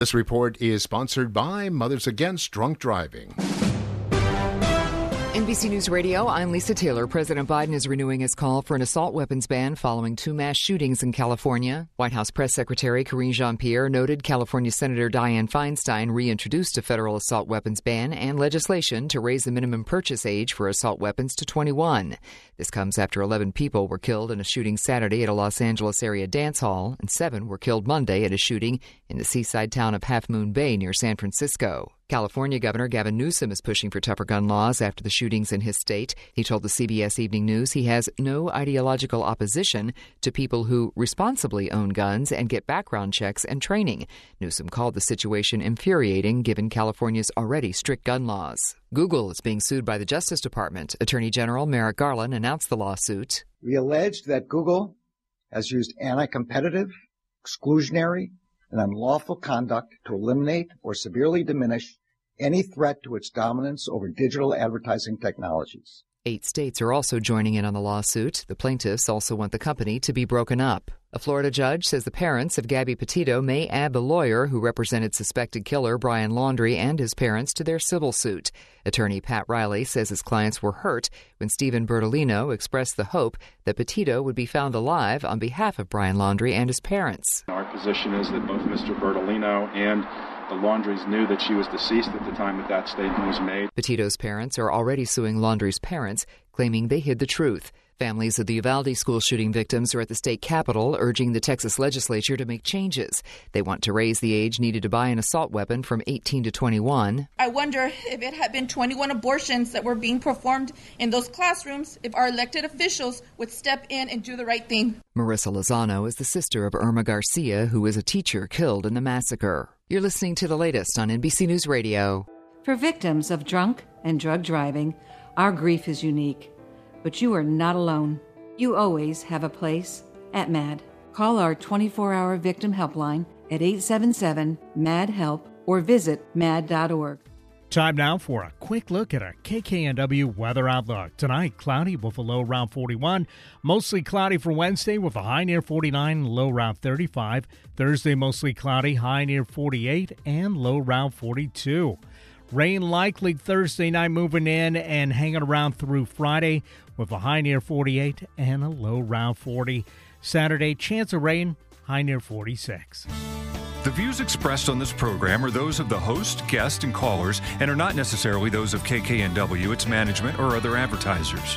This report is sponsored by Mothers Against Drunk Driving. NBC News Radio, I'm Lisa Taylor. President Biden is renewing his call for an assault weapons ban following 2 mass shootings in California. White House Press Secretary Karine Jean-Pierre noted California Senator Dianne Feinstein reintroduced a federal assault weapons ban and legislation to raise the minimum purchase age for assault weapons to 21. This comes after 11 people were killed in a shooting Saturday at a Los Angeles area dance hall, and 7 were killed Monday at a shooting in the seaside town of Half Moon Bay near San Francisco. California Governor Gavin Newsom is pushing for tougher gun laws after the shootings in his state. He told the CBS Evening News he has no ideological opposition to people who responsibly own guns and get background checks and training. Newsom called the situation infuriating given California's already strict gun laws. Google is being sued by the Justice Department. Attorney General Merrick Garland announced the lawsuit. We alleged that Google has used anti-competitive, exclusionary, and unlawful conduct to eliminate or severely diminish any threat to its dominance over digital advertising technologies. 8 states are also joining in on the lawsuit. The plaintiffs also want the company to be broken up. A Florida judge says the parents of Gabby Petito may add the lawyer who represented suspected killer Brian Laundrie and his parents to their civil suit. Attorney Pat Riley says his clients were hurt when Stephen Bertolino expressed the hope that Petito would be found alive on behalf of Brian Laundrie and his parents. Our position is that both Mr. Bertolino and the Laundries knew that she was deceased at the time that statement was made. Petito's parents are already suing Laundrie's parents, claiming they hid the truth. Families of the Uvalde school shooting victims are at the state capitol urging the Texas legislature to make changes. They want to raise the age needed to buy an assault weapon from 18 to 21. I wonder if it had been 21 abortions that were being performed in those classrooms, if our elected officials would step in and do the right thing. Marissa Lozano is the sister of Irma Garcia, who was a teacher killed in the massacre. You're listening to the latest on NBC News Radio. For victims of drunk and drug driving, our grief is unique. But you are not alone. You always have a place at MAD. Call our 24-hour victim helpline at 877-MAD-HELP or visit mad.org. Time now for a quick look at our KKNW weather outlook. Tonight, cloudy with a low around 41. Mostly cloudy for Wednesday with a high near 49, low around 35. Thursday, mostly cloudy, high near 48 and low around 42. Rain likely Thursday night moving in and hanging around through Friday with a high near 48 and a low around 40. Saturday, chance of rain, high near 46. The views expressed on this program are those of the host, guest, and callers and are not necessarily those of KKNW, its management, or other advertisers.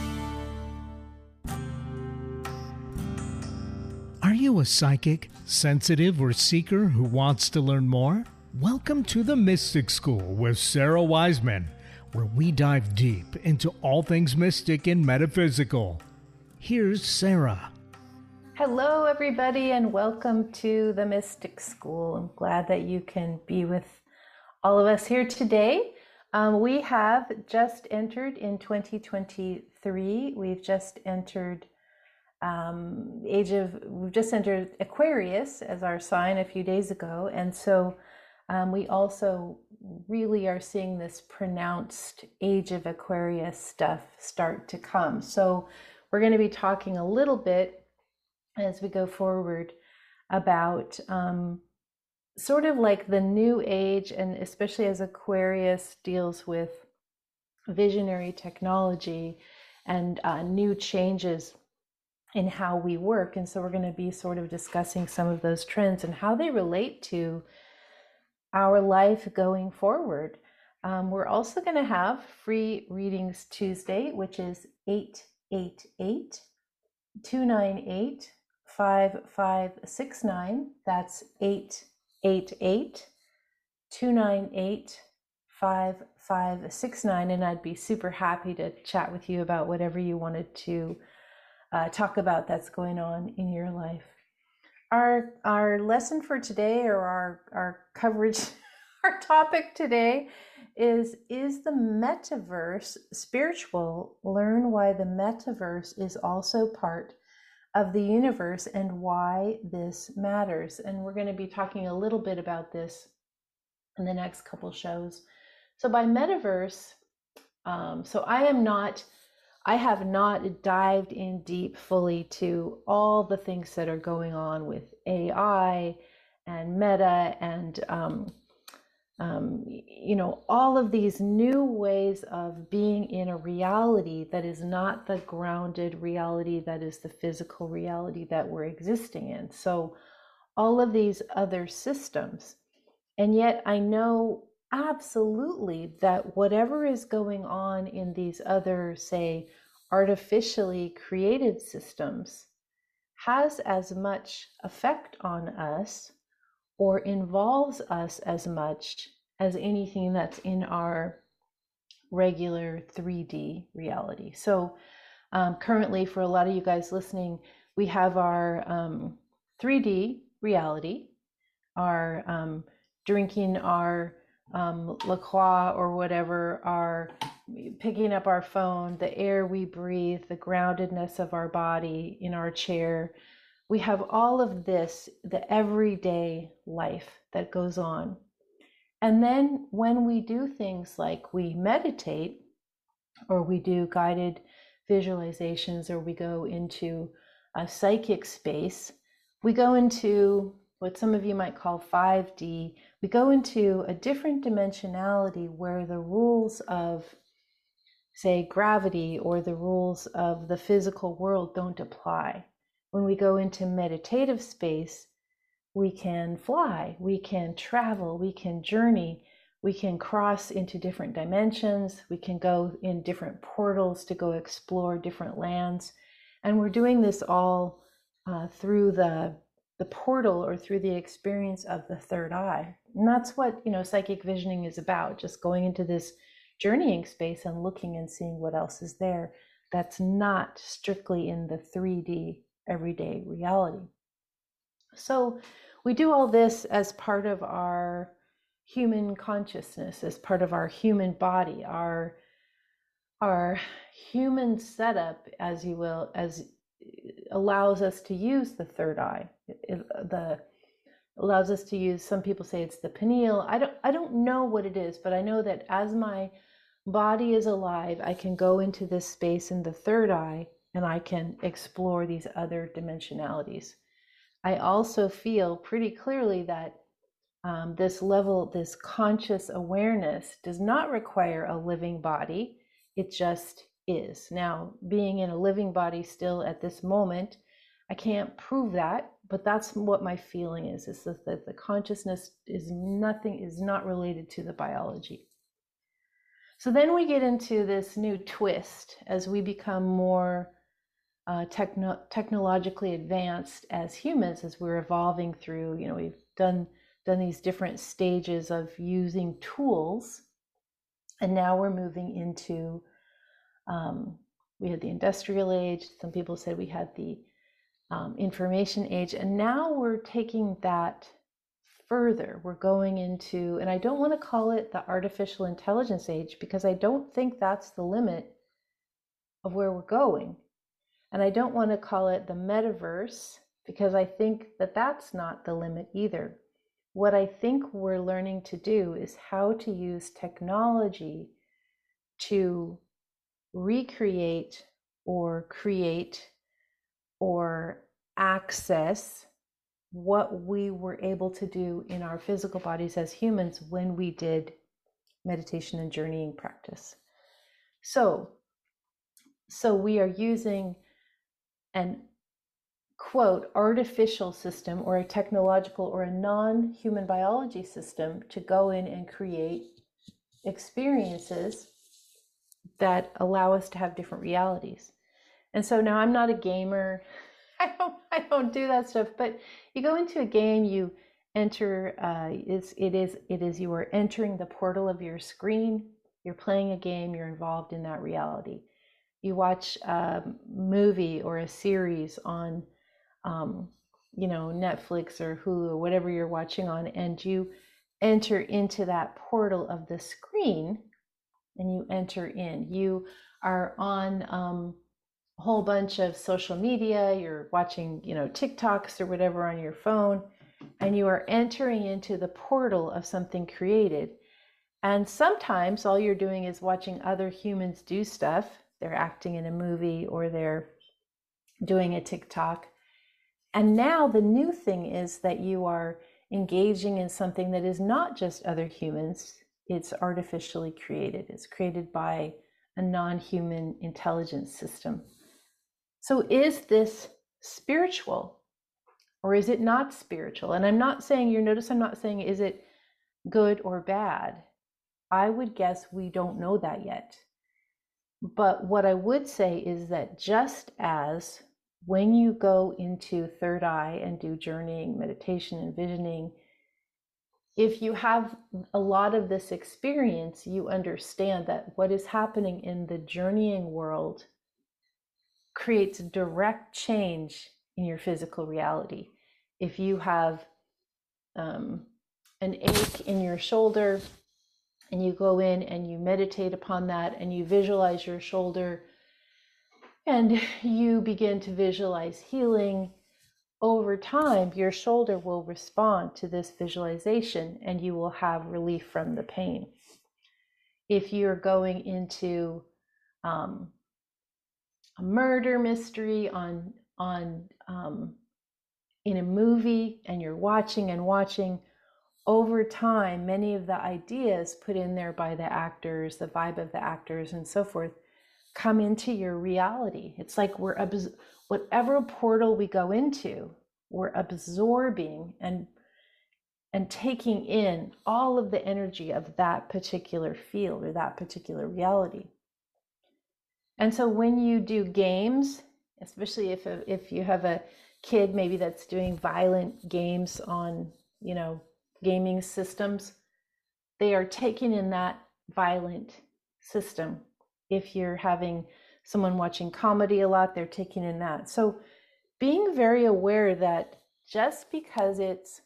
Are you a psychic, sensitive, or seeker who wants to learn more? Welcome to the Mystic School with Sarah Wiseman, where we dive deep into all things mystic and metaphysical. Here's Sarah. Hello, everybody, and welcome to the Mystic School. I'm glad that you can be with all of us here today. We have just entered in 2023. We've just entered Aquarius as our sign a few days ago, and so we also really are seeing this pronounced age of Aquarius stuff start to come. So we're going to be talking a little bit as we go forward about sort of like the new age, and especially as Aquarius deals with visionary technology and new changes in how we work. And so we're going to be sort of discussing some of those trends and how they relate to our life going forward. We're also going to have free readings Tuesday, which is 888-298-5569. That's 888-298-5569. And I'd be super happy to chat with you about whatever you wanted to talk about that's going on in your life. Our lesson for today, or our coverage, our topic today is the metaverse spiritual? Learn why the metaverse is also part of the universe and why this matters. And we're going to be talking a little bit about this in the next couple shows. So by metaverse, I have not dived in deep fully to all the things that are going on with AI and Meta and all of these new ways of being in a reality that is not the grounded reality that is the physical reality that we're existing in. So all of these other systems. And yet I know absolutely that whatever is going on in these other, say, artificially created systems has as much effect on us or involves us as much as anything that's in our regular 3D reality. So currently, for a lot of you guys listening, we have our 3D reality, our drinking our La Croix or whatever, our picking up our phone, the air we breathe, the groundedness of our body in our chair. We have all of this, the everyday life that goes on. And then when we do things like we meditate, or we do guided visualizations, or we go into a psychic space, we go into what some of you might call 5D. We go into a different dimensionality where the rules of, say, gravity or the rules of the physical world don't apply. When we go into meditative space, we can fly, we can travel, we can journey, we can cross into different dimensions, we can go in different portals to go explore different lands. And we're doing this all through the portal or through the experience of the third eye. And that's what, psychic visioning is about, just going into this journeying space and looking and seeing what else is there that's not strictly in the 3D everyday reality. So we do all this as part of our human consciousness, as part of our human body, our human setup, as you will, as allows us to use the third eye. Allows us to use, some people say it's the pineal. I don't know what it is, but I know that as my body is alive, I can go into this space in the third eye and I can explore these other dimensionalities. I also feel pretty clearly that this conscious awareness does not require a living body. It just is. Now, being in a living body still at this moment, I can't prove that, but that's what my feeling is that the consciousness is not related to the biology. So then we get into this new twist as we become more technologically advanced as humans, as we're evolving through, we've done these different stages of using tools, and now we're moving into we had the industrial age. Some people said we had the information age, and now we're taking that further. We're going into, and I don't want to call it the artificial intelligence age, because I don't think that's the limit of where we're going. And I don't want to call it the metaverse, because I think that that's not the limit either. What I think we're learning to do is how to use technology to recreate or create or access what we were able to do in our physical bodies as humans when we did meditation and journeying practice. So we are using an quote artificial system or a technological or a non-human biology system to go in and create experiences that allow us to have different realities. And so now I'm not a gamer. I don't do that stuff, but you go into a game, you enter, you are entering the portal of your screen, you're playing a game, you're involved in that reality. You watch a movie or a series on, Netflix or Hulu or whatever you're watching on, and you enter into that portal of the screen and you enter in. You are on a whole bunch of social media, you're watching, TikToks or whatever on your phone, and you are entering into the portal of something created. And sometimes all you're doing is watching other humans do stuff. They're acting in a movie or they're doing a TikTok. And now the new thing is that you are engaging in something that is not just other humans, it's artificially created. It's created by a non-human intelligence system. So is this spiritual or is it not spiritual? And I'm not saying, notice I'm not saying, is it good or bad? I would guess we don't know that yet. But what I would say is that just as when you go into third eye and do journeying, meditation, and visioning, if you have a lot of this experience, you understand that what is happening in the journeying world creates direct change in your physical reality. If you have an ache in your shoulder and you go in and you meditate upon that and you visualize your shoulder and you begin to visualize healing, over time, your shoulder will respond to this visualization and you will have relief from the pain. If you're going into a murder mystery in a movie and you're watching, over time, many of the ideas put in there by the actors, the vibe of the actors and so forth, come into your reality. It's like whatever portal we go into, we're absorbing and taking in all of the energy of that particular field or that particular reality. And so when you do games, especially if you have a kid maybe that's doing violent games on, gaming systems, they are taking in that violent system. If you're having someone watching comedy a lot, they're taking in that. So being very aware that just because it's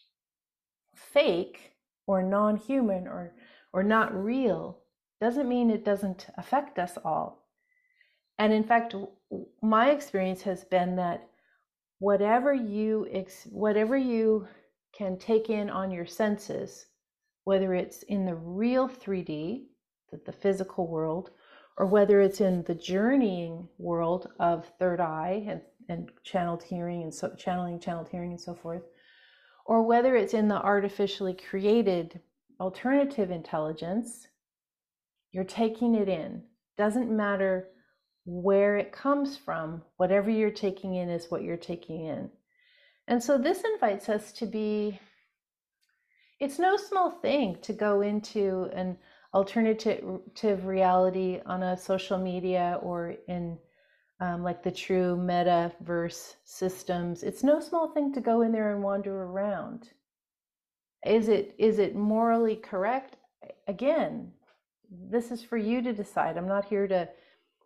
fake or non-human or not real doesn't mean it doesn't affect us all. And in fact, my experience has been that whatever you can take in on your senses, whether it's in the real 3D, the physical world, or whether it's in the journeying world of third eye and channeled hearing and so channeling, channeled hearing and so forth, or whether it's in the artificially created alternative intelligence, you're taking it in. Doesn't matter where it comes from, whatever you're taking in is what you're taking in. And so this invites us to be, it's no small thing to go into an alternative reality on a social media or in like the true metaverse systems. It's no small thing to go in there and wander around. Is it morally correct? Again, this is for you to decide. I'm not here to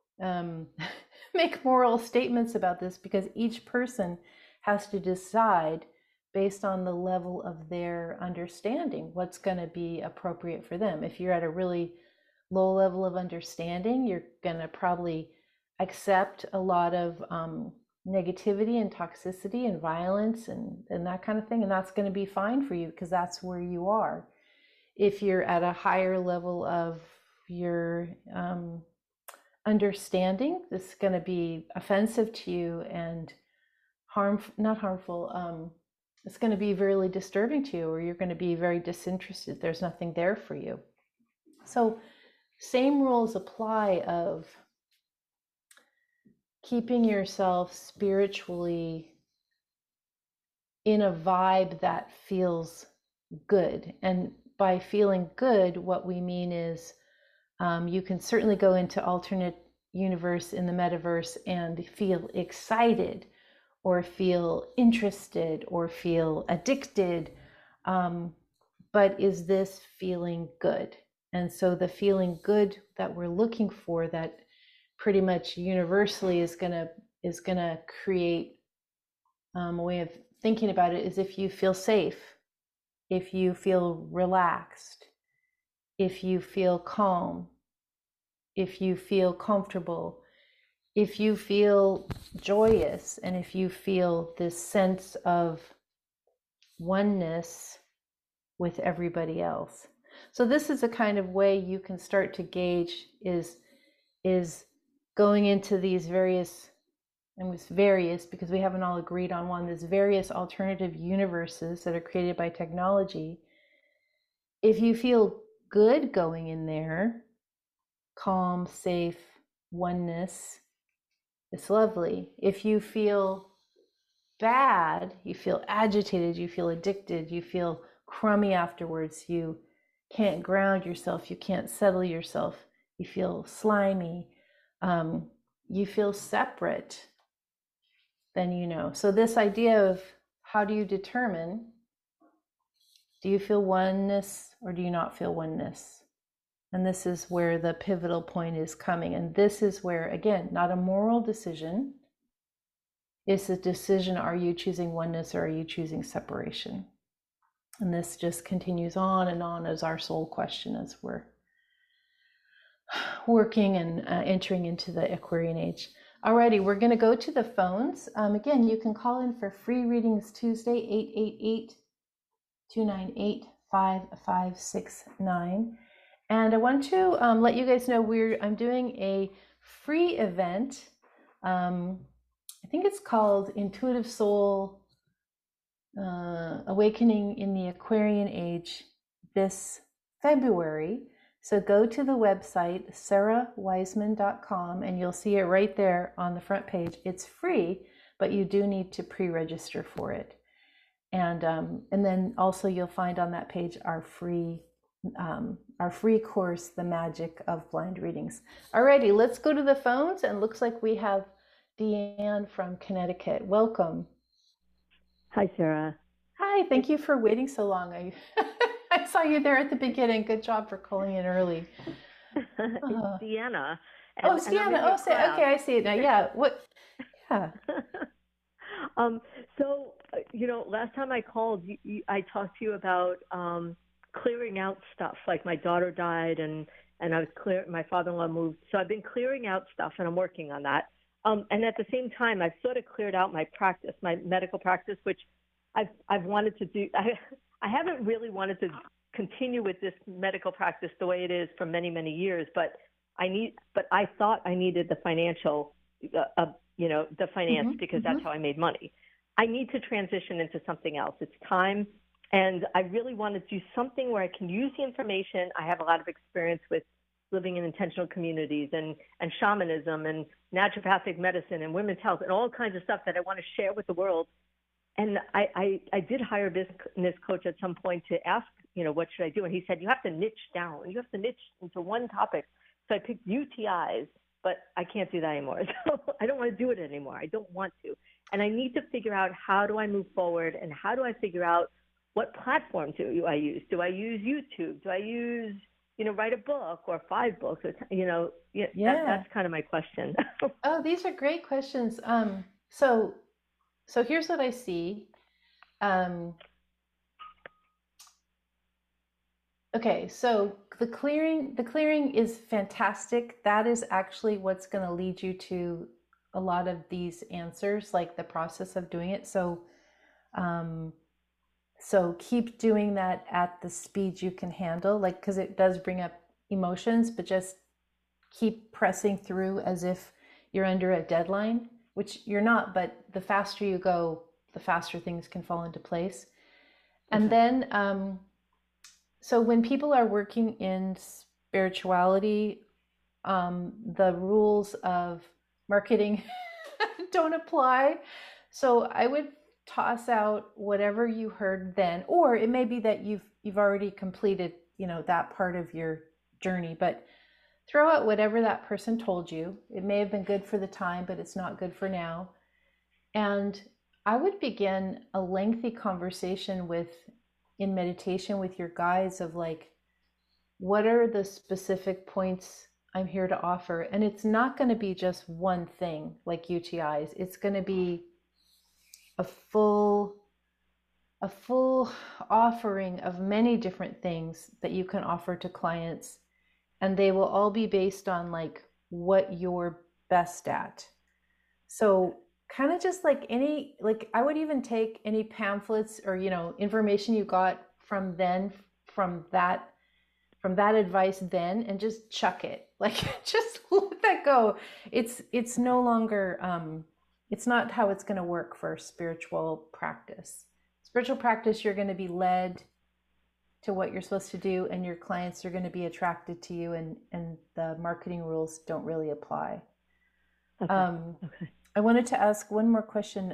make moral statements about this because each person has to decide based on the level of their understanding what's going to be appropriate for them. If you're at a really low level of understanding, you're going to probably accept a lot of negativity and toxicity and violence and that kind of thing, and that's going to be fine for you because that's where you are. If you're at a higher level of your understanding, this is going to be offensive to you and not harmful. It's going to be really disturbing to you, or you're going to be very disinterested. There's nothing there for you. So same rules apply of keeping yourself spiritually in a vibe that feels good. And by feeling good, what we mean is you can certainly go into alternate universe in the metaverse and feel excited or feel interested or feel addicted. But is this feeling good? And so the feeling good that we're looking for, that pretty much universally is gonna create a way of thinking about it, is if you feel safe, if you feel relaxed, if you feel calm, if you feel comfortable, if you feel joyous, and if you feel this sense of oneness with everybody else. So this is a kind of way you can start to gauge is going into these various and with various, because we haven't all agreed on one, there's various alternative universes that are created by technology. If you feel good going in there, calm, safe, oneness, it's lovely. If you feel bad, you feel agitated, you feel addicted, you feel crummy afterwards, you can't ground yourself, you can't settle yourself, you feel slimy, you feel separate, then you know. So this idea of how do you determine, do you feel oneness or do you not feel oneness? And this is where the pivotal point is coming. And this is where, again, not a moral decision. It's a decision, are you choosing oneness or are you choosing separation? And this just continues on and on as our soul question as we're working and entering into the Aquarian age. Alrighty, we're going to go to the phones. Again, you can call in for free readings Tuesday, 888-298-5569. And I want to let you guys know I'm doing a free event. I think it's called Intuitive Soul Awakening in the Aquarian Age this February. So go to the website, sarahwiseman.com, and you'll see it right there on the front page. It's free, but you do need to pre-register for it. And then also you'll find on that page our free course, The Magic of Blind Readings. Alrighty, let's go to the phones, and looks like we have Deanne from Connecticut. Welcome. Hi, Sarah. Hi, thank you for waiting so long. I saw you there at the beginning. Good job for calling in early. It's Deanna. It's Deanna. Okay, I see it now. Yeah. What? Yeah. So, last time I called, I talked to you about clearing out stuff. Like my daughter died, and I was my father-in-law moved. So I've been clearing out stuff, and I'm working on that. And at the same time, I've sort of cleared out my practice, my medical practice, which I've wanted to do. I haven't really wanted to continue with this medical practice the way it is for many, many years, but I thought I needed the financial, the finance, because that's how I made money. I need to transition into something else. It's time. And I really want to do something where I can use the information. I have a lot of experience with living in intentional communities and shamanism and naturopathic medicine and women's health and all kinds of stuff that I want to share with the world. And I did hire a business coach at some point to ask, what should I do? And he said, you have to niche down. You have to niche into one topic. So I picked UTIs, but I can't do that anymore. So I don't want to do it anymore. I don't want to. And I need to figure out, how do I move forward, and how do I figure out what platform do I use? Do I use YouTube? Do I use, write a book or 5 books? Or, that's kind of my question. Oh, these are great questions. So here's what I see. Okay, so the clearing is fantastic. That is actually what's going to lead you to a lot of these answers, like the process of doing it. So keep doing that at the speed you can handle, because it does bring up emotions, but just keep pressing through as if you're under a deadline, which you're not, but the faster you go, the faster things can fall into place. And then, so when people are working in spirituality, the rules of marketing don't apply. So I would toss out whatever you heard then, or it may be that you've already completed, that part of your journey, but throw out whatever that person told you. It may have been good for the time, but it's not good for now. And I would begin a lengthy conversation in meditation with your guides of what are the specific points I'm here to offer? And it's not going to be just one thing like UTIs. It's going to be a full offering of many different things that you can offer to clients. And they will all be based on what you're best at. So kind of just I would even take any pamphlets or, information you got from that advice then, and just chuck it. Just let that go. It's no longer it's not how it's going to work for spiritual practice. Spiritual practice, you're going to be led to what you're supposed to do, and your clients are going to be attracted to you, and the marketing rules don't really apply. Okay. Okay. I wanted to ask one more question.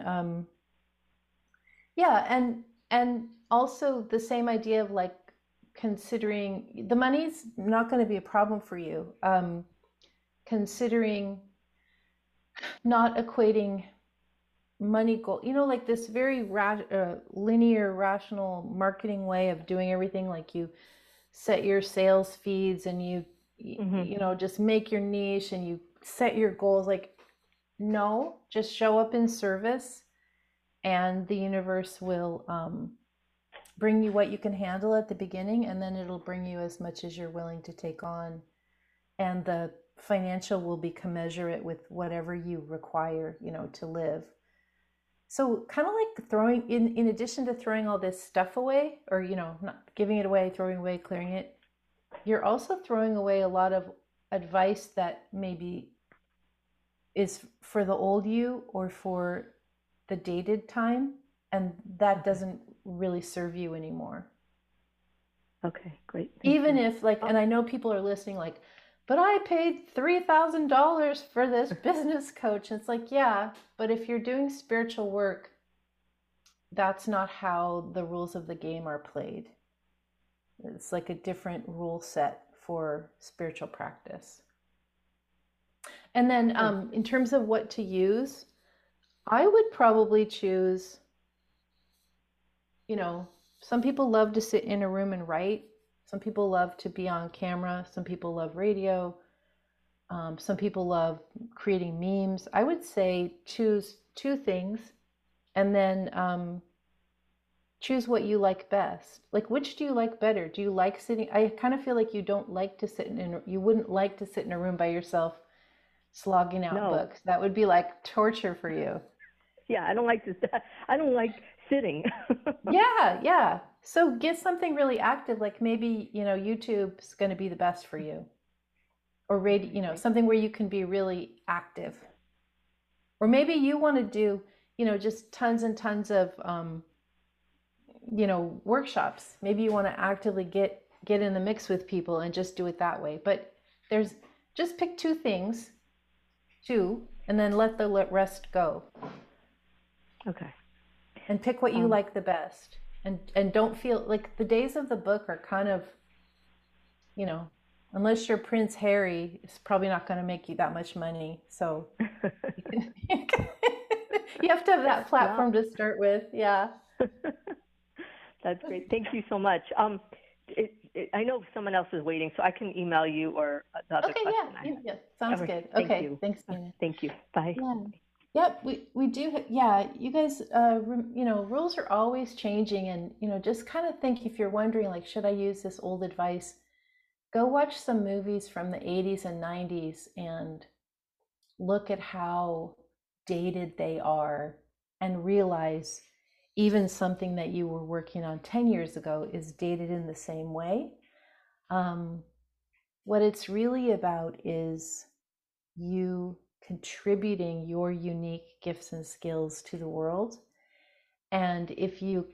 And also the same idea of like considering the money's not going to be a problem for you. Considering not equating money goal, like this very linear, rational marketing way of doing everything. Like you set your sales feeds and you just make your niche and you set your goals. Like, no, just show up in service, and the universe will bring you what you can handle at the beginning, and then it'll bring you as much as you're willing to take on, and the financial will be commensurate with whatever you require, to live. So kind of like throwing in addition to throwing all this stuff away, or not giving it away, throwing away, clearing it, you're also throwing away a lot of advice that maybe is for the old you or for the dated time, and that doesn't really serve you anymore. Okay, great. Even if and I know people are listening like, but I paid $3,000 for this business coach. And it's like, yeah, but if you're doing spiritual work, that's not how the rules of the game are played. It's like a different rule set for spiritual practice. And then in terms of what to use, I would probably choose, some people love to sit in a room and write. Some people love to be on camera. Some people love radio. Some people love creating memes. I would say choose 2 things, and then choose what you like best. Like, which do you like better? Do you like sitting? I kind of feel like you don't like to sit you wouldn't like to sit in a room by yourself slogging out books. That would be like torture for you. Yeah, I don't like sitting. Yeah. So get something really active, like maybe, YouTube's going to be the best for you. Or radio, something where you can be really active. Or maybe you want to do, just tons and tons of, workshops. Maybe you want to actively get in the mix with people and just do it that way. But just pick 2 things, and then let the rest go. Okay. And pick what you like the best. And don't feel like the days of the book are kind of, unless you're Prince Harry, it's probably not going to make you that much money. So you have to have that platform to start with. Yeah. That's great. Thank you so much. I know someone else is waiting, so I can email you or the other question. Yeah. Sounds good. Okay. Thanks, Nina. Thank you. Bye. Yeah. Yep, we do. Yeah, you guys, rules are always changing, and, just kind of think, if you're wondering, like, should I use this old advice? Go watch some movies from the 80s and 90s and look at how dated they are, and realize even something that you were working on 10 years ago is dated in the same way. What it's really about is you contributing your unique gifts and skills to the world. And if you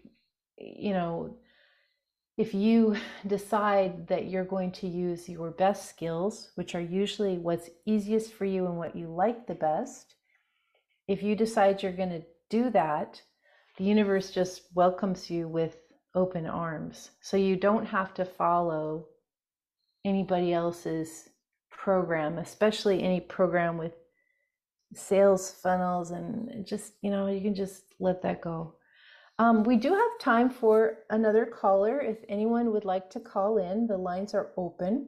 decide that you're going to use your best skills, which are usually what's easiest for you and what you like the best, if you decide you're going to do that, the universe just welcomes you with open arms. So you don't have to follow anybody else's program, especially any program with sales funnels, and just, you can just let that go. We do have time for another caller. If anyone would like to call in, the lines are open.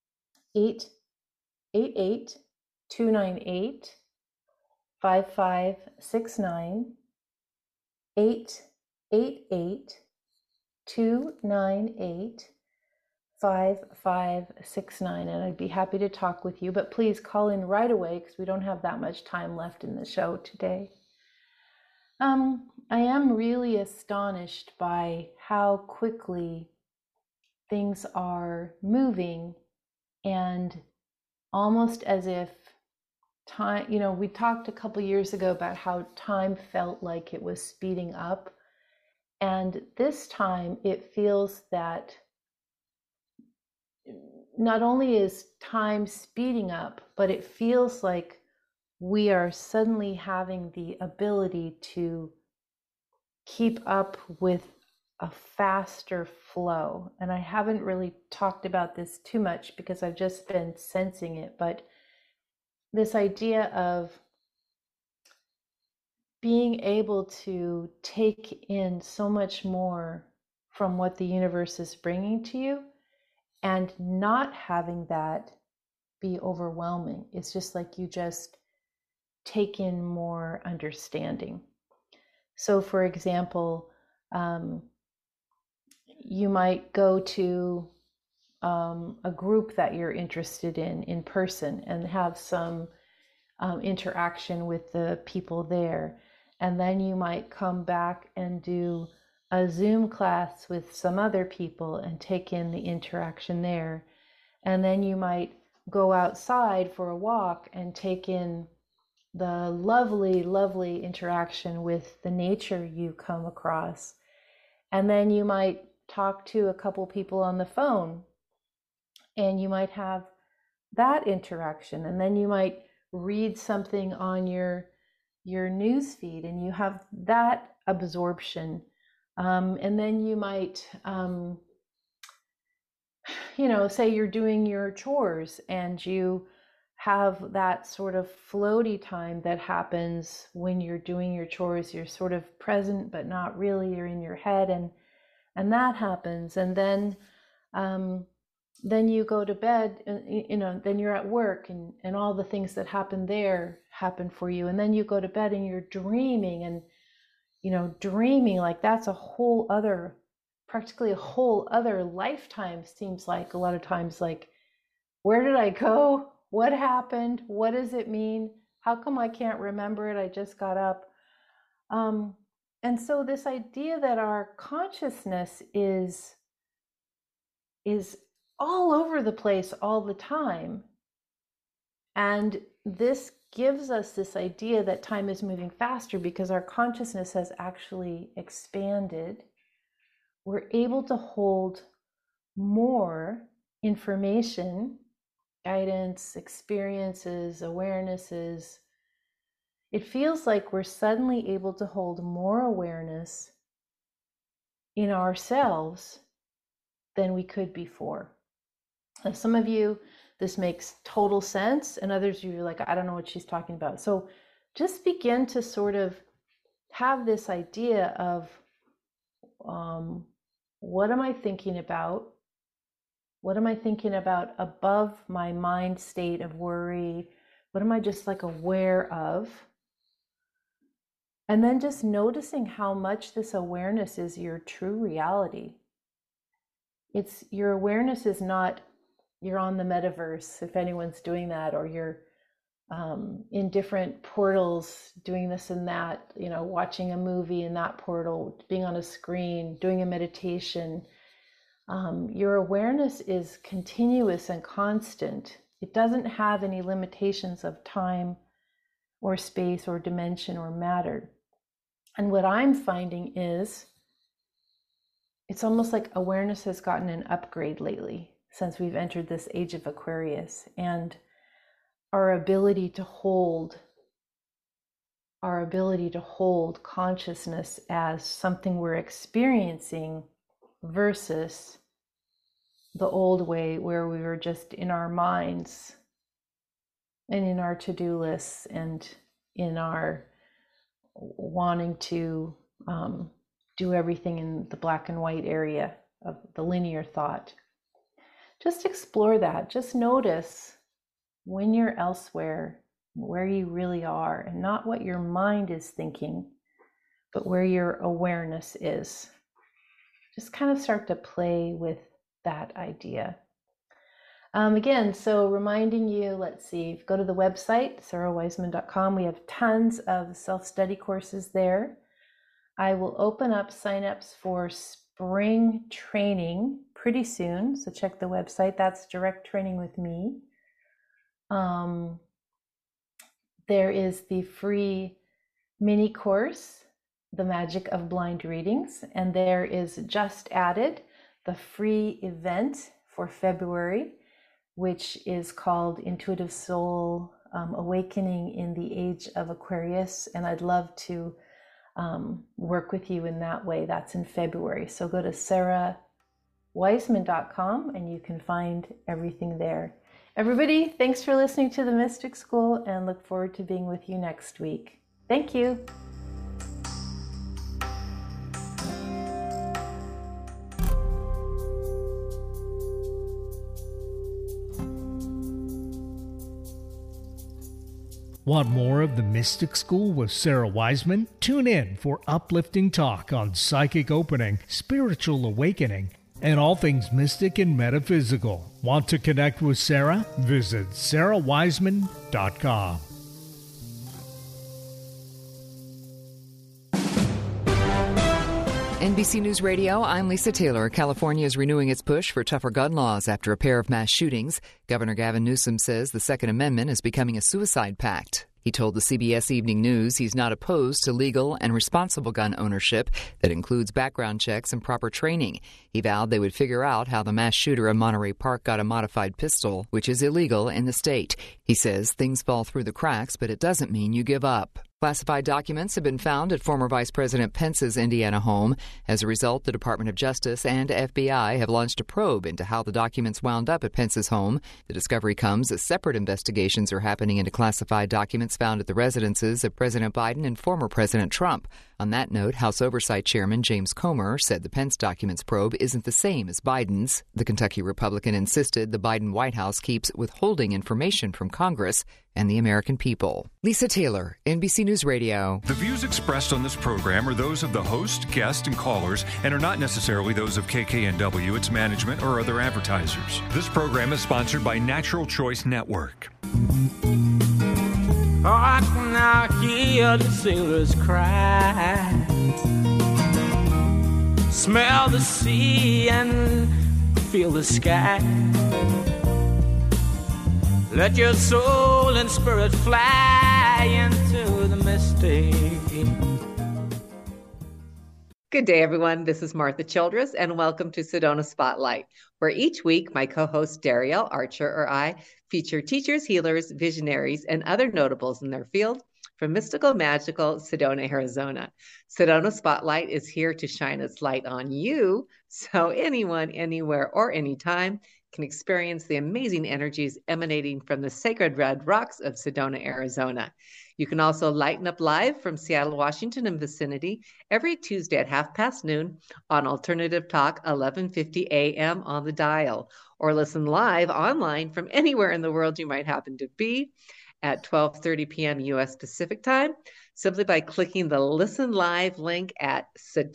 888-298-5569. 888-298-5569, and I'd be happy to talk with you, but please call in right away because we don't have that much time left in the show today. I am really astonished by how quickly things are moving, and almost as if time, we talked a couple years ago about how time felt like it was speeding up. And this time it feels that not only is time speeding up, but it feels like we are suddenly having the ability to keep up with a faster flow. And I haven't really talked about this too much because I've just been sensing it, but this idea of being able to take in so much more from what the universe is bringing to you and not having that be overwhelming. It's just like you just take in more understanding. So for example, you might go to a group that you're interested in person and have some interaction with the people there. And then you might come back and do a Zoom class with some other people and take in the interaction there. And then you might go outside for a walk and take in the lovely, lovely interaction with the nature you come across. And then you might talk to a couple people on the phone and you might have that interaction. And then you might read something on your news feed and you have that absorption. And then you might, say you're doing your chores and you have that sort of floaty time that happens when you're doing your chores. You're sort of present, but not really. You're in your head, and that happens. And then you go to bed, then you're at work and all the things that happen there happen for you. And then you go to bed and you're dreaming and, dreaming like that's practically a whole other lifetime. Seems like a lot of times, like, where did I go? What happened? What does it mean? How come I can't remember it? I just got up. And so this idea that our consciousness is all over the place all the time. And this gives us this idea that time is moving faster because our consciousness has actually expanded. We're able to hold more information, guidance, experiences, awarenesses. It feels like we're suddenly able to hold more awareness in ourselves than we could before. Now, some of you, this makes total sense, and others you're like, I don't know what she's talking about. So just begin to sort of have this idea of what am I thinking about? What am I thinking about above my mind state of worry? What am I just like aware of? And then just noticing how much this awareness is your true reality. Your awareness is not you're on the metaverse, if anyone's doing that, or you're in different portals doing this and that, watching a movie in that portal, being on a screen, doing a meditation. Your awareness is continuous and constant. It doesn't have any limitations of time or space or dimension or matter. And what I'm finding is it's almost like awareness has gotten an upgrade lately since we've entered this age of Aquarius, and our ability to hold consciousness as something we're experiencing versus the old way where we were just in our minds and in our to-do lists and in our wanting to do everything in the black and white area of the linear thought. Just explore that. Just notice when you're elsewhere, where you really are, and not what your mind is thinking, but where your awareness is. Just kind of start to play with that idea. Again, so reminding you, let's see, go to the website, sarahwiseman.com. We have tons of self-study courses there. I will open up signups for spring training pretty soon, so check the website. That's direct training with me. There is the free mini course, The Magic of Blind Readings, and there is just added the free event for February, which is called Intuitive Soul Awakening in the Age of Aquarius. And I'd love to work with you in that way. That's in February. So go to sarahwiseman.com and you can find everything there. Everybody, thanks for listening to The Mystic School and look forward to being with you next week. Thank you. Want more of The Mystic School with Sarah Wiseman? Tune in for uplifting talk on psychic opening, spiritual awakening, and all things mystic and metaphysical. Want to connect with Sarah? Visit sarahwiseman.com. NBC News Radio, I'm Lisa Taylor. California is renewing its push for tougher gun laws after a pair of mass shootings. Governor Gavin Newsom says the Second Amendment is becoming a suicide pact. He told the CBS Evening News he's not opposed to legal and responsible gun ownership that includes background checks and proper training. He vowed they would figure out how the mass shooter in Monterey Park got a modified pistol, which is illegal in the state. He says things fall through the cracks, but it doesn't mean you give up. Classified documents have been found at former Vice President Pence's Indiana home. As a result, the Department of Justice and FBI have launched a probe into how the documents wound up at Pence's home. The discovery comes as separate investigations are happening into classified documents found at the residences of President Biden and former President Trump. On that note, House Oversight Chairman James Comer said the Pence documents probe isn't the same as Biden's. The Kentucky Republican insisted the Biden White House keeps withholding information from Congress and the American people. Lisa Taylor, NBC News Radio. The views expressed on this program are those of the host, guest, and callers and are not necessarily those of KKNW, its management, or other advertisers. This program is sponsored by Natural Choice Network. Oh, I can now hear the sailors cry, smell the sea and feel the sky. Let your soul and spirit fly into the mystic. Good day, everyone. This is Martha Childress, and welcome to Sedona Spotlight, where each week my co-host Darielle Archer or I feature teachers, healers, visionaries, and other notables in their field from mystical, magical Sedona, Arizona. Sedona Spotlight is here to shine its light on you, so anyone, anywhere, or anytime can experience the amazing energies emanating from the sacred red rocks of Sedona, Arizona. You can also lighten up live from Seattle, Washington and vicinity every Tuesday at 12:30 on Alternative Talk, 1150 a.m. on the dial, or listen live online from anywhere in the world you might happen to be at 12:30 p.m. U.S. Pacific time, simply by clicking the Listen Live link at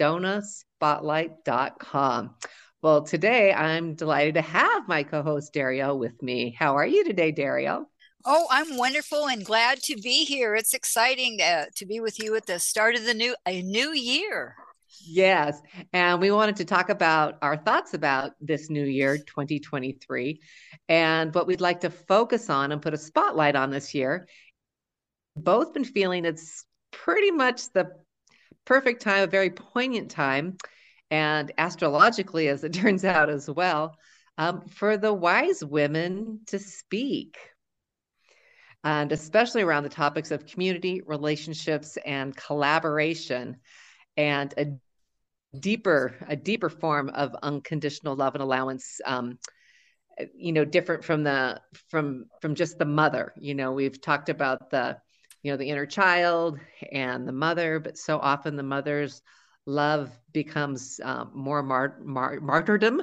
sedonaspotlight.com. Well, today I'm delighted to have my co-host Darielle with me. How are you today, Darielle? Oh, I'm wonderful and glad to be here. It's exciting to be with you at the start of a new year. Yes, and we wanted to talk about our thoughts about this new year, 2023, and what we'd like to focus on and put a spotlight on this year. We've both been feeling it's pretty much the perfect time, a very poignant time, and astrologically, as it turns out as well, for the wise women to speak. And especially around the topics of community, relationships, and collaboration, and a deeper form of unconditional love and allowance. Different from just the mother. We've talked about the inner child and the mother, but so often the mother's love becomes more martyrdom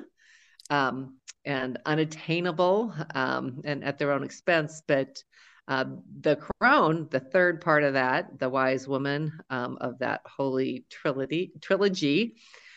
and unattainable and at their own expense. But the crone, the third part of that, the wise woman of that holy trilogy,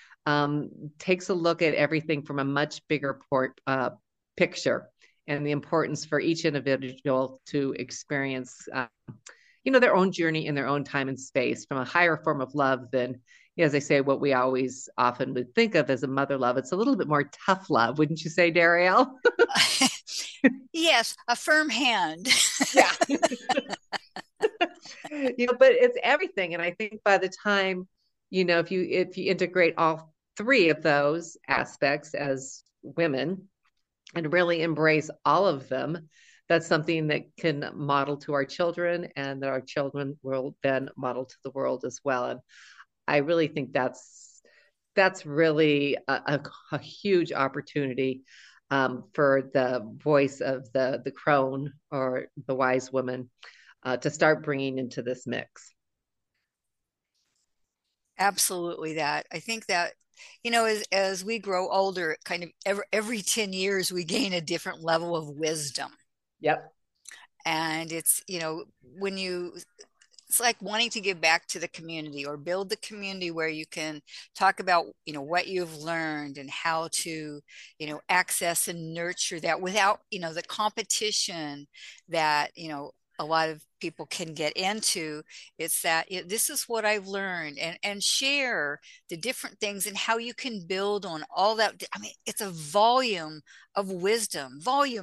takes a look at everything from a much bigger picture and the importance for each individual to experience, their own journey in their own time and space from a higher form of love than, as I say, what we always often would think of as a mother love. It's a little bit more tough love, wouldn't you say, Darielle? Yes, a firm hand. Yeah. But it's everything. And I think by the time, if you integrate all three of those aspects as women and really embrace all of them, that's something that can model to our children, and that our children will then model to the world as well. And I really think that's really a huge opportunity for the voice of the crone or the wise woman to start bringing into this mix. Absolutely that. I think that, as we grow older, kind of every 10 years, we gain a different level of wisdom. Yep. And it's, it's like wanting to give back to the community or build the community where you can talk about, what you've learned and how to, access and nurture that without, the competition that, a lot of people can get into. It's that this is what I've learned, and share the different things and how you can build on all that. I mean, it's a volumes of wisdom.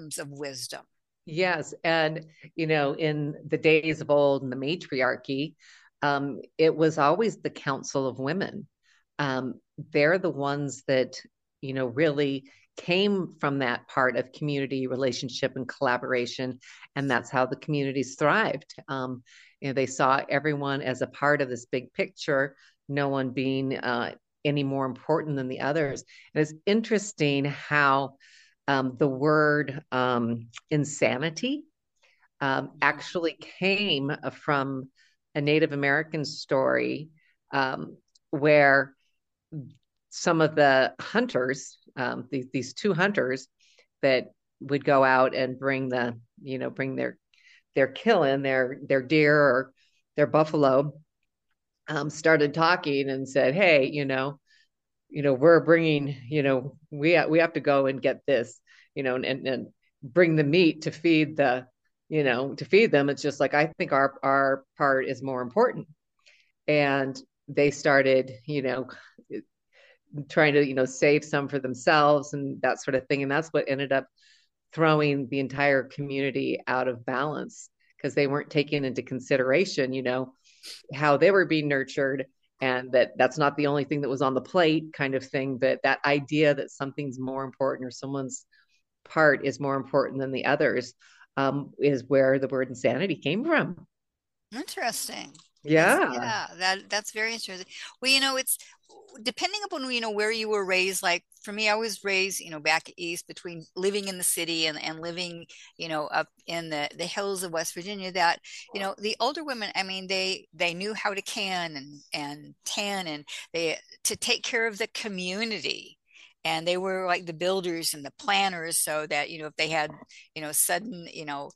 Yes. And, in the days of old and the matriarchy, it was always the Council of Women. They're the ones that, really came from that part of community relationship and collaboration. And that's how the communities thrived. They saw everyone as a part of this big picture, no one being any more important than the others. And it's interesting how the word insanity actually came from a Native American story where some of the hunters, these two hunters that would go out and bring their kill in, their deer or their buffalo, started talking and said, hey, we're bringing, we have to go and get this, and bring the meat to feed them. It's just like, I think our part is more important. And they started, trying to, save some for themselves and that sort of thing. And that's what ended up throwing the entire community out of balance, because they weren't taking into consideration, how they were being nurtured, and that's not the only thing that was on the plate, kind of thing. But that idea that something's more important, or someone's part is more important than the others, is where the word insanity came from. Interesting. Yeah. That's very interesting. Well, it's depending upon, where you were raised. Like for me, I was raised, back east, between living in the city and living, up in the hills of West Virginia, that, the older women, I mean, they knew how to can and tan, and to take care of the community. And they were like the builders and the planners, so that, if they had, sudden,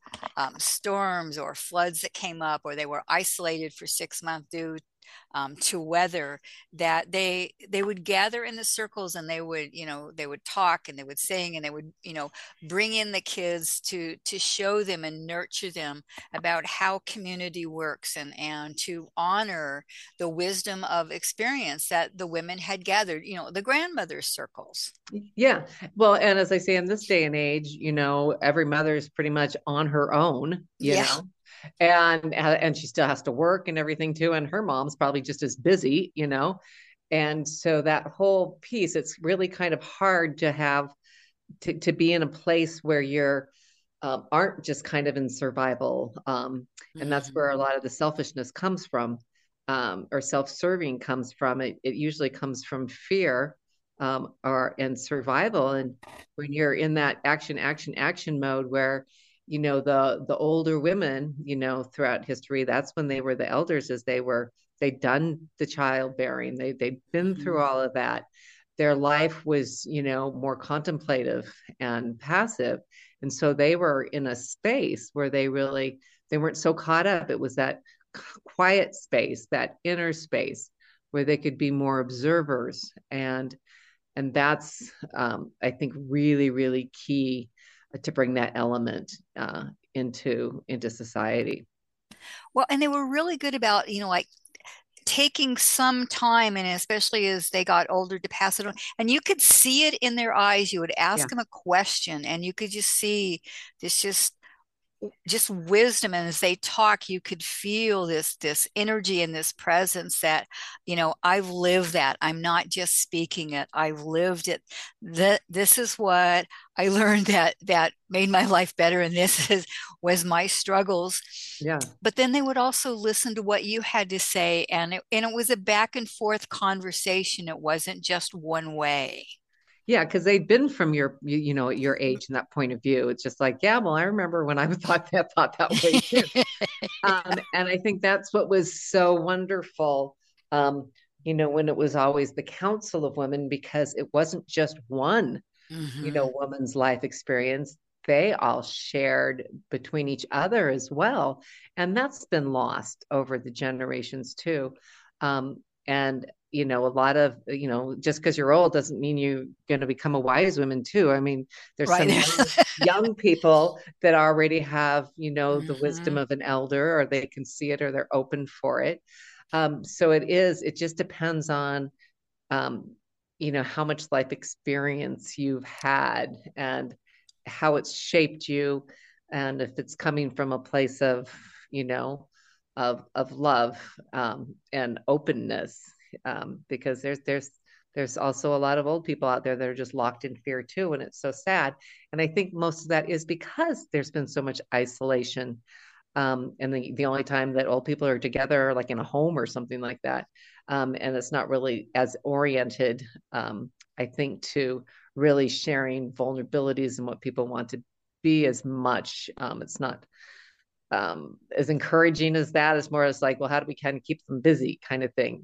storms or floods that came up, or they were isolated for 6 months due to weather, that they would gather in the circles, and they would talk, and they would sing, and they would, bring in the kids to show them and nurture them about how community works, and to honor the wisdom of experience that the women had gathered, the grandmother's circles. Yeah. Well, and as I say, in this day and age, every mother is pretty much on her own, you know, and she still has to work and everything too. And her mom's probably just as busy, and so that whole piece, it's really kind of hard to have to be in a place where you're aren't just kind of in survival. And that's where a lot of the selfishness comes from, or self-serving comes from. It usually comes from fear, and survival. And when you're in that action mode, where the older women, throughout history, that's when they were the elders, as they'd done the childbearing, they'd been through all of that. Their life was, more contemplative and passive. And so they were in a space where they weren't so caught up. It was that quiet space, that inner space, where they could be more observers. And that's, I think, really, really key to bring that element into society. Well, and they were really good about, like taking some time, and especially as they got older, to pass it on. And you could see it in their eyes. You would ask them a question, and you could just see this just just wisdom, and as they talk, you could feel this energy and this presence that, I've lived that. I'm not just speaking it, I've lived it. This is what I learned that made my life better, and was my struggles. Yeah. But then they would also listen to what you had to say, and it was a back and forth conversation. It wasn't just one way. Yeah, because they'd been from your age and that point of view. It's just like, yeah, well, I remember when I thought that way too. And I think that's what was so wonderful, when it was always the Council of Women, because it wasn't just one, woman's life experience. They all shared between each other as well. And that's been lost over the generations too. And a lot of, just because you're old doesn't mean you're going to become a wise woman too. I mean, there's some young people that already have, the wisdom of an elder, or they can see it, or they're open for it. So it just depends on, how much life experience you've had and how it's shaped you. And if it's coming from a place of, of love, and openness. Because there's also a lot of old people out there that are just locked in fear too, and it's so sad. And I think most of that is because there's been so much isolation, and the only time that old people are together, like in a home or something like that, and it's not really as oriented, I think, to really sharing vulnerabilities and what people want to be as much. It's not as encouraging as that. It's more as like, well, how do we kind of keep them busy kind of thing,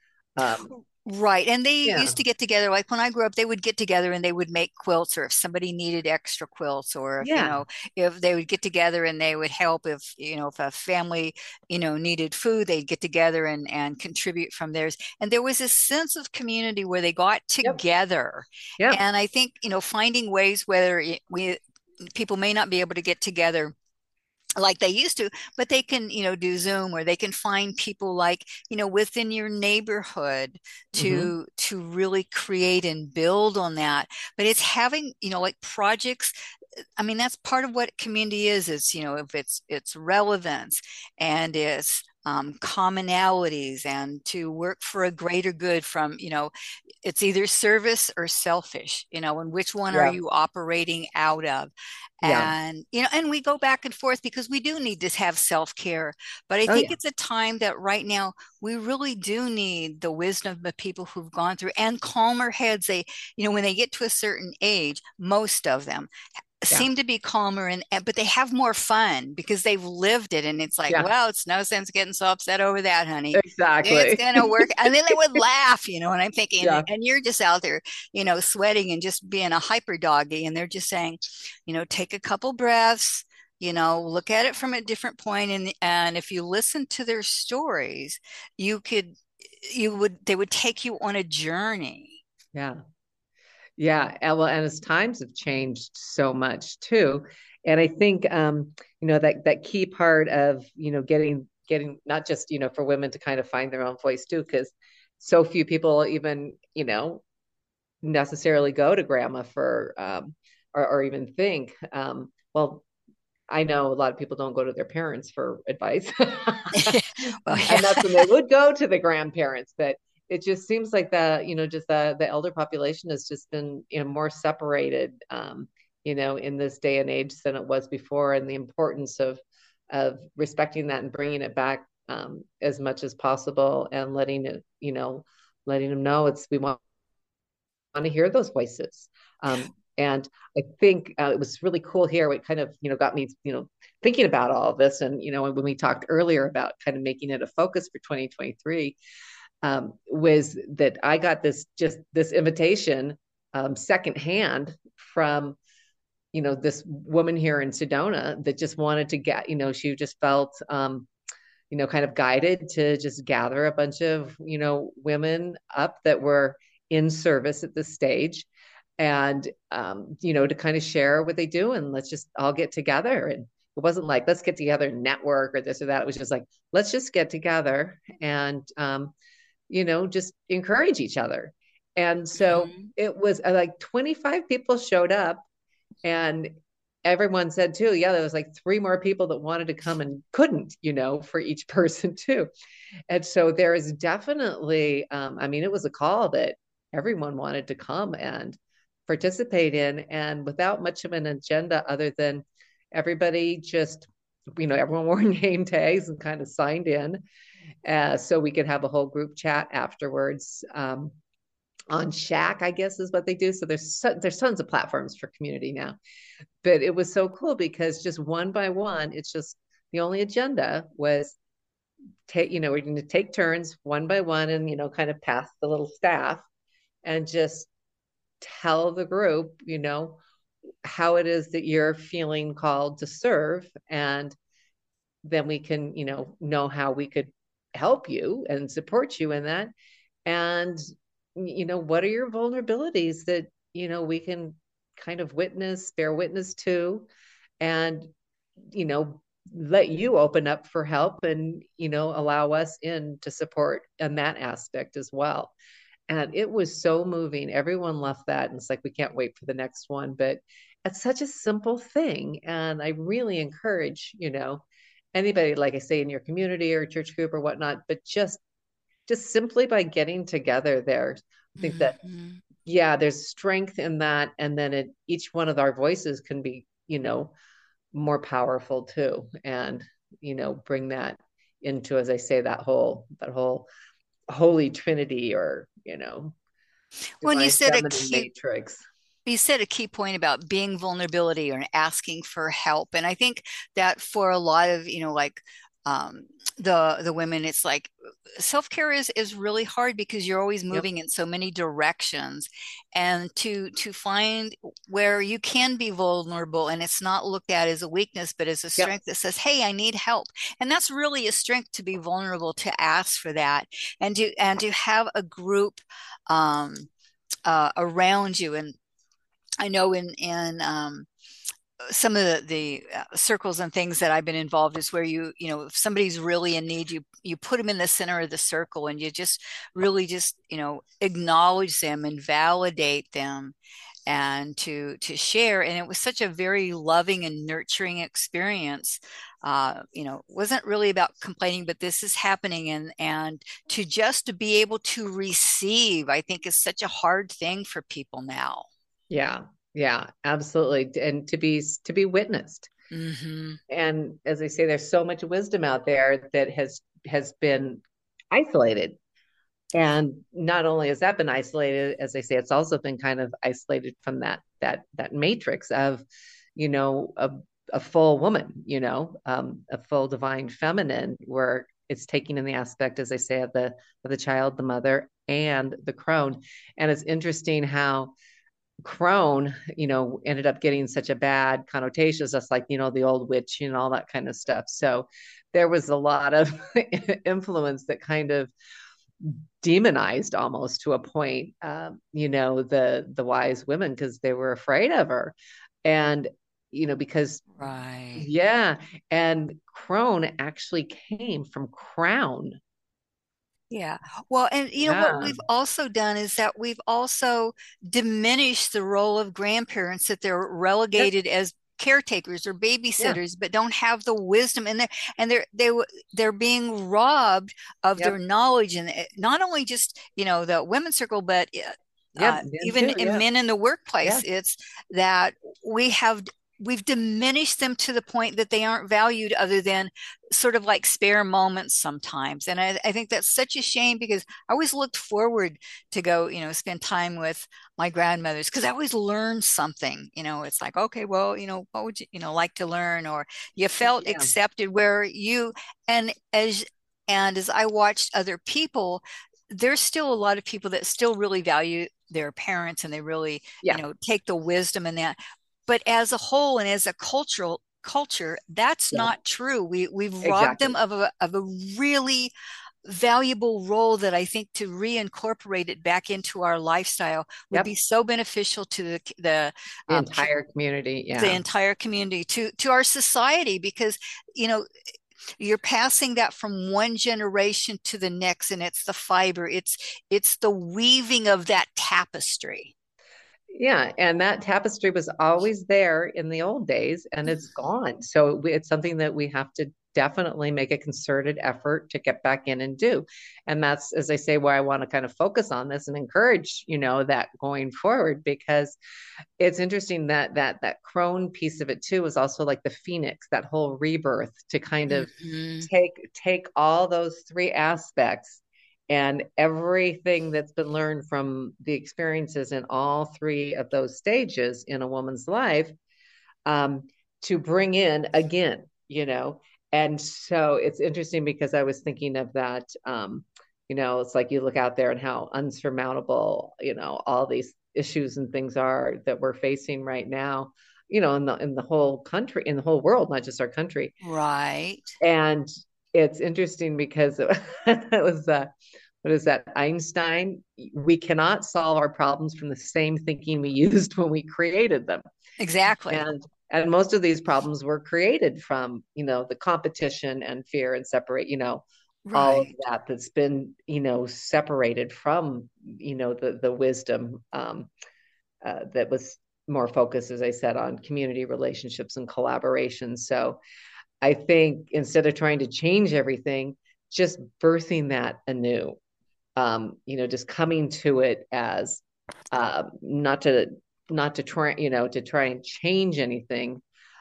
Right. And they used to get together, like when I grew up, they would get together and they would make quilts, or if somebody needed extra quilts, or if, if they would get together and they would help, if a family, needed food, they'd get together and contribute from theirs. And there was a sense of community where they got together. Yep. And I think, finding ways, whether people may not be able to get together like they used to, but they can, do Zoom, or they can find people like, within your neighborhood to really create and build on that. But it's having, like projects. I mean, that's part of what community is, if it's relevance and it's commonalities, and to work for a greater good from, it's either service or selfish, and which one are you operating out of? And, and we go back and forth because we do need to have self-care. But I think it's a time that right now we really do need the wisdom of the people who've gone through, and calmer heads. They, when they get to a certain age, most of them seem to be calmer, but they have more fun because they've lived it. And it's like, well, it's no sense getting so upset over that, honey. Exactly. It's going to work. And then they would laugh, and I'm thinking, and you're just out there, sweating and just being a hyper doggy. And they're just saying, take a couple breaths, look at it from a different point. And if you listen to their stories, they would take you on a journey. Yeah. Yeah. Well, and as times have changed so much too. And I think, that key part of, getting not just, for women to kind of find their own voice too, because so few people even, necessarily go to grandma for, or even think, well, I know a lot of people don't go to their parents for advice. And that's when they would go to the grandparents. But it just seems like just the elder population has just been, more separated, in this day and age than it was before, and the importance of respecting that and bringing it back as much as possible, and letting them know we want to hear those voices. And I think it was really cool here. It kind of, got me, thinking about all of this. And, when we talked earlier about kind of making it a focus for 2023, was that I got this invitation secondhand from, this woman here in Sedona that just wanted to get, she just felt, kind of guided to just gather a bunch of, women up that were in service at this stage, and, to kind of share what they do, and let's just all get together. And it wasn't like, let's get together and network or this or that. It was just like, let's just get together and, just encourage each other. And so it was like 25 people showed up, and everyone said too, yeah, there was like 3 more people that wanted to come and couldn't, for each person too. And so there is definitely, it was a call that everyone wanted to come and participate in, and without much of an agenda other than everybody just, everyone wore name tags and kind of signed in, so we could have a whole group chat afterwards. On Shack, I guess is what they do. So there's tons of platforms for community now, but it was so cool because just one by one, it's just the only agenda was we're going to take turns one by one and, kind of pass the little staff and just tell the group, how it is that you're feeling called to serve. And then we can, know how we could help you and support you in that. And what are your vulnerabilities that, we can kind of bear witness to, and, let you open up for help and, allow us in to support in that aspect as well. And it was so moving. Everyone left that and it's like, we can't wait for the next one, but it's such a simple thing. And I really encourage, anybody, like I say, in your community or church group or whatnot, but just simply by getting together there, I think that, there's strength in that. And then each one of our voices can be, more powerful too. And, bring that into, as I say, that whole Holy Trinity, or, when you said matrix. You said a key point about being vulnerability or asking for help. And I think that for a lot of, the women, it's like self-care is really hard because you're always moving in so many directions, and to find where you can be vulnerable and it's not looked at as a weakness, but as a strength that says, hey, I need help. And that's really a strength, to be vulnerable, to ask for that, and to have a group around you. And I know in some of the circles and things that I've been involved is where if somebody's really in need, you put them in the center of the circle and you just really acknowledge them and validate them and to share. And it was such a very loving and nurturing experience. Wasn't really about complaining, but this is happening, and to be able to receive, I think, is such a hard thing for people now. Yeah, absolutely. And to be witnessed. Mm-hmm. And as I say, there's so much wisdom out there that has been isolated. And not only has that been isolated, as I say, it's also been kind of isolated from that matrix of, a full woman, a full divine feminine, where it's taking in the aspect, as I say, of the child, the mother, and the crone. And it's interesting how crone, ended up getting such a bad connotation. It's just like, the old witch and all that kind of stuff. So there was a lot of influence that kind of demonized almost to a point, the wise women, because they were afraid of her. And, because, right. Yeah. And crone actually came from crown. Yeah. Well, and what we've also done is that we've also diminished the role of grandparents, that they're relegated as caretakers or babysitters, but don't have the wisdom, and they're being robbed of their knowledge, and not only just the women's circle, but even men in the workplace. It's that we've diminished them to the point that they aren't valued, other than sort of like spare moments sometimes. And I think that's such a shame, because I always looked forward to go, spend time with my grandmothers, because I always learned something. It's like, okay, well, what would you, like to learn? Or you felt accepted where you, and as I watched other people, there's still a lot of people that still really value their parents, and they really, take the wisdom in that. But as a whole and as a culture, that's not true. We've robbed them of a really valuable role that I think to reincorporate it back into our lifestyle would be so beneficial to the entire community. Yeah. The entire community, to our society, because, you're passing that from one generation to the next, and it's the fiber, it's the weaving of that tapestry. Yeah, and that tapestry was always there in the old days and it's gone. So it's something that we have to definitely make a concerted effort to get back in and do. And that's, as I say, why I want to kind of focus on this and encourage, that going forward, because it's interesting that crone piece of it too is also like the phoenix, that whole rebirth to kind of take all those three aspects and everything that's been learned from the experiences in all three of those stages in a woman's life, to bring in again, And so it's interesting because I was thinking of that, it's like you look out there and how unsurmountable, all these issues and things are that we're facing right now, in the whole country, in the whole world, not just our country. Right. And it's interesting because it was, what is that? Einstein. We cannot solve our problems from the same thinking we used when we created them. Exactly. And most of these problems were created from, the competition and fear and separate, all of that's been, separated from, the wisdom that was more focused, as I said, on community relationships and collaboration. So I think instead of trying to change everything, just birthing that anew, just coming to it as not to try, to try and change anything,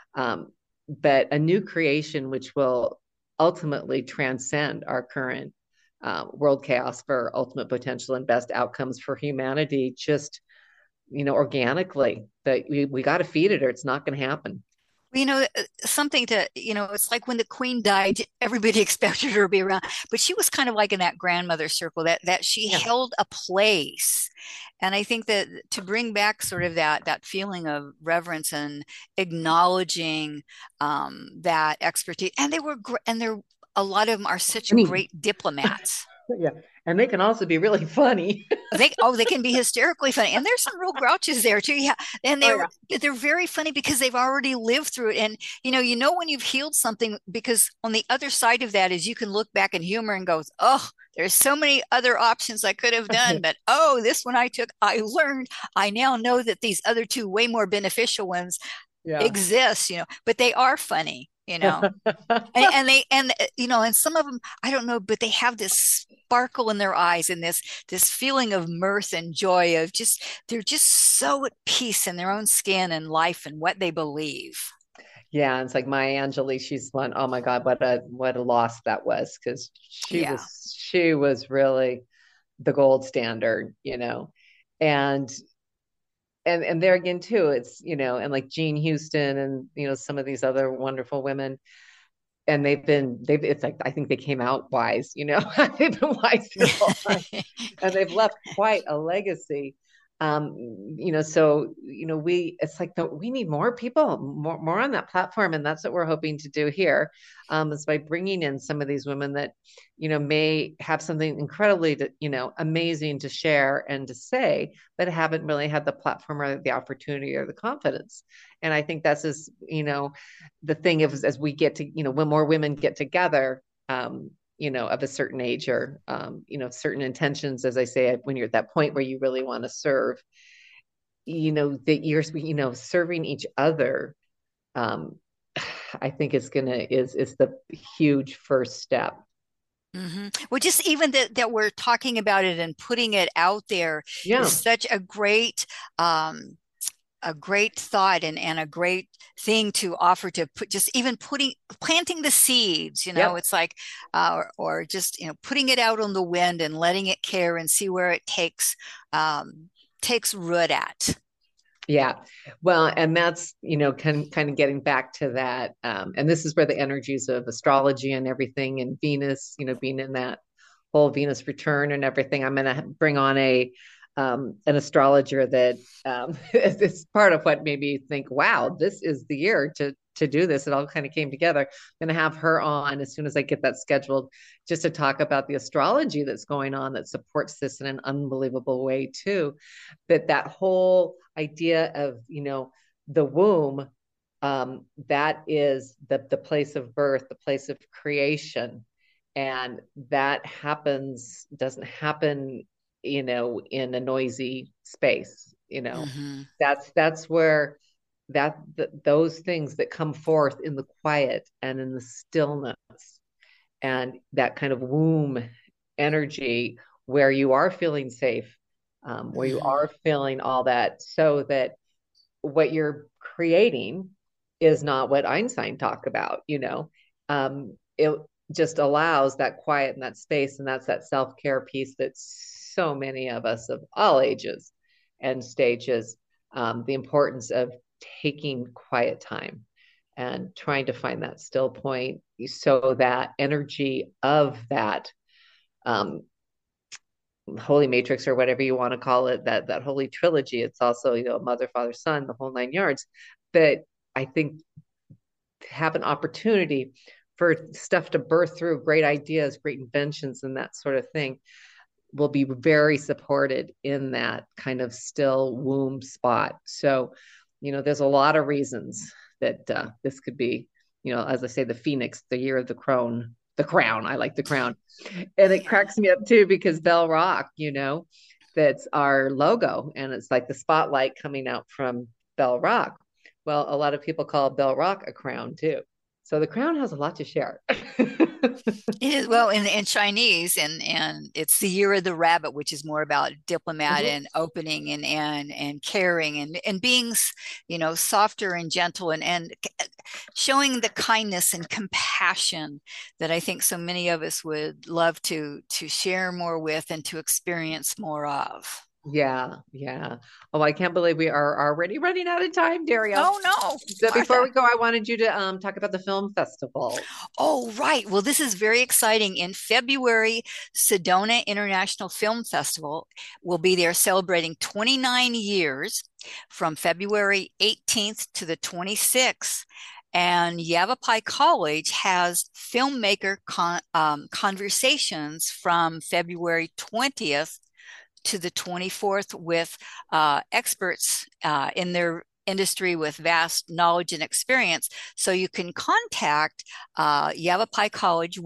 but a new creation which will ultimately transcend our current world chaos for ultimate potential and best outcomes for humanity, just, organically. That we got to feed it or it's not going to happen. Something to, it's like when the queen died, everybody expected her to be around, but she was kind of like in that grandmother circle that she held a place. And I think that to bring back sort of that feeling of reverence and acknowledging that expertise, and a lot of them are such great diplomats. Yeah. And they can also be really funny. They can be hysterically funny. And there's some real grouches there too. Yeah. And they're very funny because they've already lived through it. And, when you've healed something, because on the other side of that is you can look back in humor and go, oh, there's so many other options I could have done, but this one I learned, I now know that these other two way more beneficial ones exist, but they are funny. And some of them, I don't know, but they have this sparkle in their eyes and this feeling of mirth and joy of they're just so at peace in their own skin and life and what they believe. Yeah. It's like Maya Angelou, she's one, oh my God, what a loss that was. Cause she was really the gold standard, and there again too, it's, and like Jean Houston and, some of these other wonderful women, and it's like, I think they came out wise, they've been wise their whole life, and they've left quite a legacy. So, it's like we need more people, more on that platform. And that's what we're hoping to do here, is by bringing in some of these women that, may have something incredibly, amazing to share and to say, but haven't really had the platform or the opportunity or the confidence. And I think that's the thing as we get to, when more women get together, of a certain age or, certain intentions, as I say, when you're at that point where you really want to serve, that you're, serving each other, I think is the huge first step. Mm-hmm. Well, just even that we're talking about it and putting it out there is such a great thought and a great thing to offer, to put, just even planting the seeds, it's like, or just, putting it out on the wind and letting it care and see where it takes root at. Yeah. Well, and that's, kind of getting back to that. And this is where the energies of astrology and everything and Venus, being in that whole Venus return and everything. I'm going to bring on an astrologer that is part of what made me think, wow, this is the year to do this. It all kind of came together. I'm going to have her on as soon as I get that scheduled, just to talk about the astrology that's going on that supports this in an unbelievable way too. But that whole idea of, the womb, that is the place of birth, the place of creation. And that doesn't happen, in a noisy space. That's where those things that come forth in the quiet and in the stillness and that kind of womb energy where you are feeling safe, where you are feeling all that, so that what you're creating is not what Einstein talked about, it just allows that quiet and that space. And that's that self-care piece that so many of us of all ages and stages, the importance of taking quiet time and trying to find that still point, so that energy of that holy matrix, or whatever you want to call it, that holy trilogy. It's also, mother, father, son, the whole 9 yards, that I think have an opportunity for stuff to birth through, great ideas, great inventions, and that sort of thing will be very supported in that kind of still womb spot. So, there's a lot of reasons that this could be, as I say, the Phoenix, the year of the crown. I like the crown. And it cracks me up too, because Bell Rock, that's our logo, and it's like the spotlight coming out from Bell Rock. Well, a lot of people call Bell Rock a crown too. So the crown has a lot to share. It is, well, in Chinese, and it's the year of the rabbit, which is more about diplomat and opening and caring and being, softer and gentle and showing the kindness and compassion that I think so many of us would love to share more with and to experience more of. Yeah. Oh, I can't believe we are already running out of time, Daria. Oh, no. So before we go, I wanted you to talk about the film festival. Oh, right. Well, this is very exciting. In February, Sedona International Film Festival will be there celebrating 29 years from February 18th to the 26th. And Yavapai College has filmmaker conversations from February 20th to the 24th with experts in their industry with vast knowledge and experience. So you can contact Yavapai College,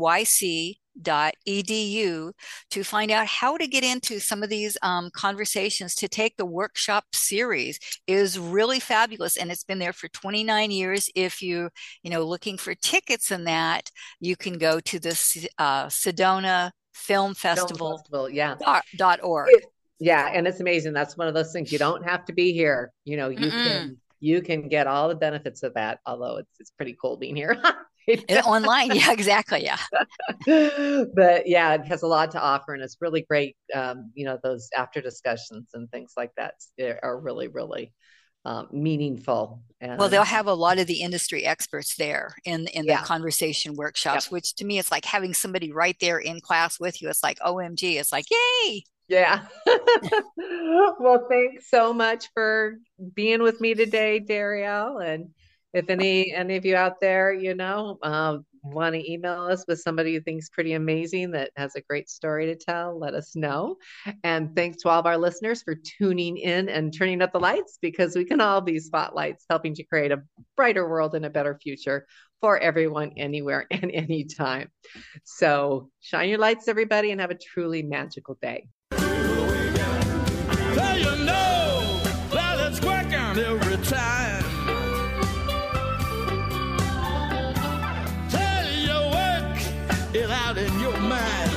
YC.edu, to find out how to get into some of these conversations. To take the workshop series is really fabulous, and it's been there for 29 years. If you're looking for tickets in that, you can go to the Sedona Film Festival, .org. Yeah, and it's amazing. That's one of those things. You don't have to be here. You can get all the benefits of that, although it's pretty cool being here. Online. Yeah, exactly. Yeah. But yeah, it has a lot to offer, and it's really great. Those after discussions and things like that are really, really meaningful. Well, they'll have a lot of the industry experts there in the conversation workshops, which to me, it's like having somebody right there in class with you. It's like, OMG, it's like, yay. Yeah. Well, thanks so much for being with me today, Darielle. And if any of you out there, want to email us with somebody who thinks pretty amazing that has a great story to tell, let us know. And thanks to all of our listeners for tuning in and turning up the lights, because we can all be spotlights helping to create a brighter world and a better future for everyone, anywhere and anytime. So shine your lights, everybody, and have a truly magical day. It's working every time. Tell your work it out in your mind.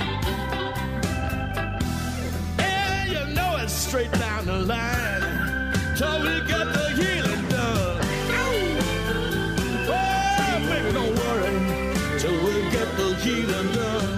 And it's straight down the line till we get the healing done. Oh, baby, don't worry till we get the healing done.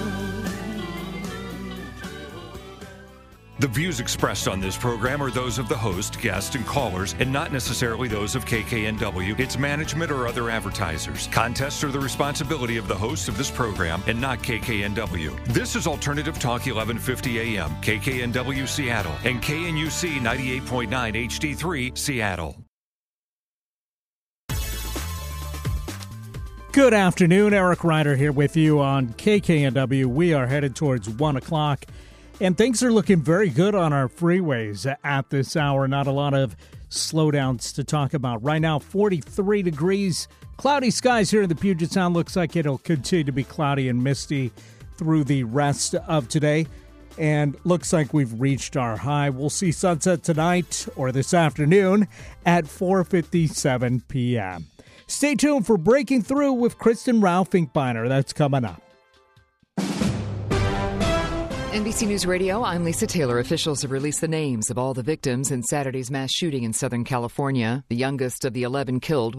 The views expressed on this program are those of the host, guests, and callers, and not necessarily those of KKNW, its management, or other advertisers. Contests are the responsibility of the host of this program and not KKNW. This is Alternative Talk 1150 AM, KKNW Seattle, and KNUC 98.9 HD3 Seattle. Good afternoon, Eric Ryder here with you on KKNW. We are headed towards 1 o'clock. And things are looking very good on our freeways at this hour. Not a lot of slowdowns to talk about. Right now, 43 degrees. Cloudy skies here in the Puget Sound. Looks like it'll continue to be cloudy and misty through the rest of today. and looks like we've reached our high. We'll see sunset tonight or this afternoon at 4:57 p.m. Stay tuned for Breaking Through with Kristen Ralph-Finkbeiner. That's coming up. NBC News Radio, I'm Lisa Taylor. Officials have released the names of all the victims in Saturday's mass shooting in Southern California. The youngest of the 11 killed